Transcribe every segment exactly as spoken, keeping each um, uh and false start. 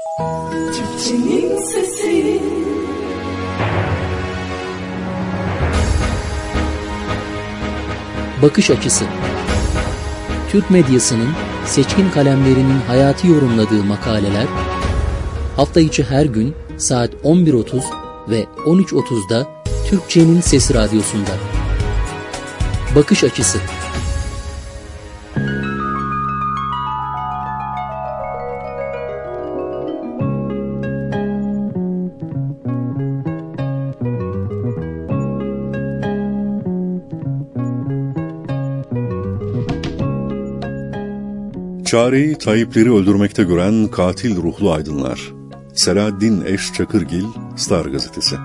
Türkçenin sesi. Bakış açısı. Türk medyasının seçkin kalemlerinin hayatı yorumladığı makaleler hafta içi her gün saat on bir otuz ve on üç otuzda Türkçenin Sesi Radyosu'nda. Bakış açısı. Çareyi Tayyipleri öldürmekte gören katil ruhlu aydınlar. Selahaddin Eş Çakırgil, Star Gazetesi.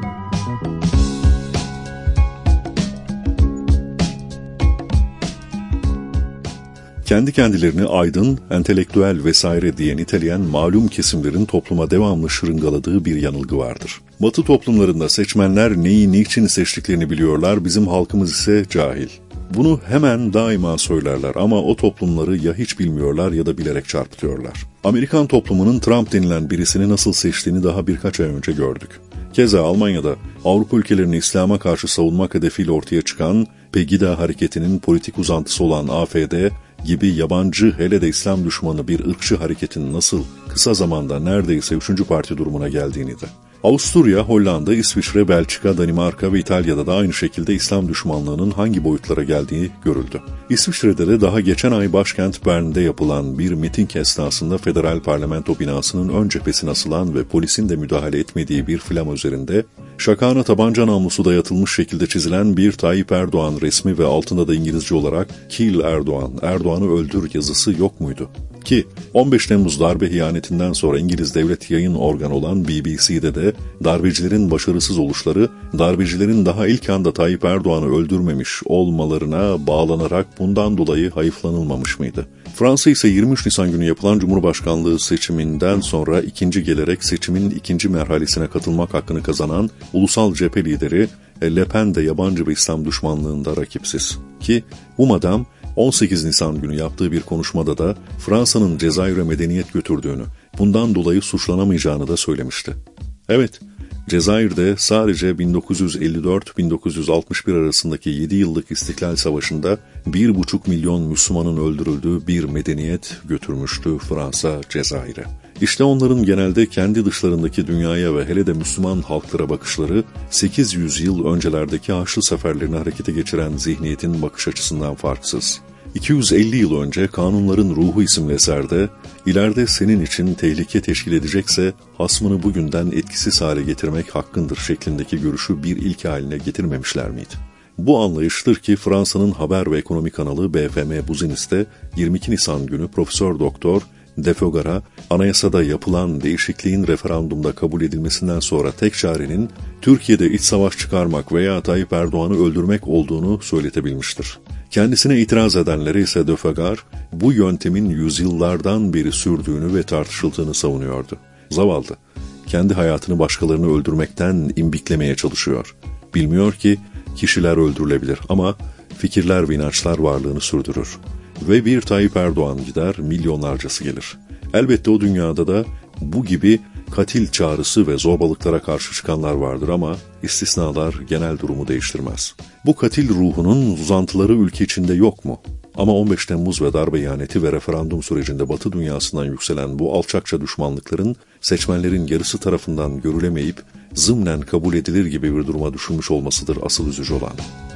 Kendi kendilerini aydın, entelektüel vesaire diye niteleyen malum kesimlerin topluma devamlı şırıngaladığı bir yanılgı vardır. Batı toplumlarında seçmenler neyi niçin seçtiklerini biliyorlar, bizim halkımız ise cahil. Bunu hemen daima söylerler ama o toplumları ya hiç bilmiyorlar ya da bilerek çarpıtıyorlar. Amerikan toplumunun Trump denilen birisini nasıl seçtiğini daha birkaç ay önce gördük. Keza Almanya'da Avrupa ülkelerini İslam'a karşı savunmak hedefiyle ortaya çıkan Pegida hareketinin politik uzantısı olan A F D gibi yabancı, hele de İslam düşmanı bir ırkçı hareketin nasıl kısa zamanda neredeyse üçüncü parti durumuna geldiğini de. Avusturya, Hollanda, İsviçre, Belçika, Danimarka ve İtalya'da da aynı şekilde İslam düşmanlığının hangi boyutlara geldiği görüldü. İsviçre'de de daha geçen ay başkent Bern'de yapılan bir miting esnasında federal parlamento binasının ön cephesine asılan ve polisin de müdahale etmediği bir flama üzerinde şakağına tabanca namlusu dayatılmış şekilde çizilen bir Tayyip Erdoğan resmi ve altında da İngilizce olarak "Kill Erdoğan, Erdoğan'ı öldür" yazısı yok muydu? Ki on beş Temmuz darbe hiyanetinden sonra İngiliz devlet yayın organı olan B B C'de de darbecilerin başarısız oluşları, darbecilerin daha ilk anda Tayyip Erdoğan'ı öldürmemiş olmalarına bağlanarak bundan dolayı hayıflanılmamış mıydı? Fransa ise yirmi üç Nisan günü yapılan Cumhurbaşkanlığı seçiminden sonra ikinci gelerek seçimin ikinci merhalesine katılmak hakkını kazanan ulusal cephe lideri Le Pen de yabancı ve İslam düşmanlığında rakipsiz. Ki bu madam on sekiz Nisan günü yaptığı bir konuşmada da Fransa'nın Cezayir'e medeniyet götürdüğünü, bundan dolayı suçlanamayacağını da söylemişti. Evet, Cezayir'de sadece bin dokuz yüz elli dört bin dokuz yüz altmış bir arasındaki yedi yıllık İstiklal Savaşı'nda bir buçuk milyon Müslümanın öldürüldüğü bir medeniyet götürmüştü Fransa Cezayir'e. İşte onların genelde kendi dışlarındaki dünyaya ve hele de Müslüman halklara bakışları sekiz yüz yıl öncelerdeki Haçlı seferlerini harekete geçiren zihniyetin bakış açısından farksız. iki yüz elli yıl önce Kanunların Ruhu isimli eserde, ileride senin için tehlike teşkil edecekse hasmını bugünden etkisiz hale getirmek hakkındır şeklindeki görüşü bir ilke haline getirmemişler miydi? Bu anlayıştır ki Fransa'nın haber ve ekonomi kanalı B F M Business'te yirmi iki Nisan günü Profesör Doktor Defogara, anayasada yapılan değişikliğin referandumda kabul edilmesinden sonra tek çarenin Türkiye'de iç savaş çıkarmak veya Tayyip Erdoğan'ı öldürmek olduğunu söyletebilmiştir. Kendisine itiraz edenlere ise Defogara, bu yöntemin yüzyıllardan beri sürdüğünü ve tartışıldığını savunuyordu. Zavallı, kendi hayatını başkalarını öldürmekten imbiklemeye çalışıyor. Bilmiyor ki kişiler öldürülebilir ama fikirler ve inançlar varlığını sürdürür. Ve bir Tayyip Erdoğan gider, milyonlarcası gelir. Elbette o dünyada da bu gibi katil çağrısı ve zorbalıklara karşı çıkanlar vardır ama istisnalar genel durumu değiştirmez. Bu katil ruhunun uzantıları ülke içinde yok mu? Ama on beş Temmuz ve darbe ihaneti ve referandum sürecinde Batı dünyasından yükselen bu alçakça düşmanlıkların seçmenlerin yarısı tarafından görülemeyip zımnen kabul edilir gibi bir duruma düşülmüş olmasıdır asıl üzücü olan.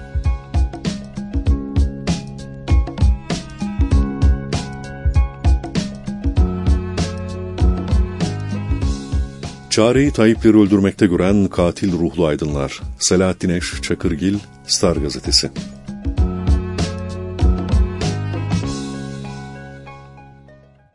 Çareyi Tayyipleri öldürmekte gören katil ruhlu aydınlar. Selahaddin Eş Çakırgil, Star Gazetesi.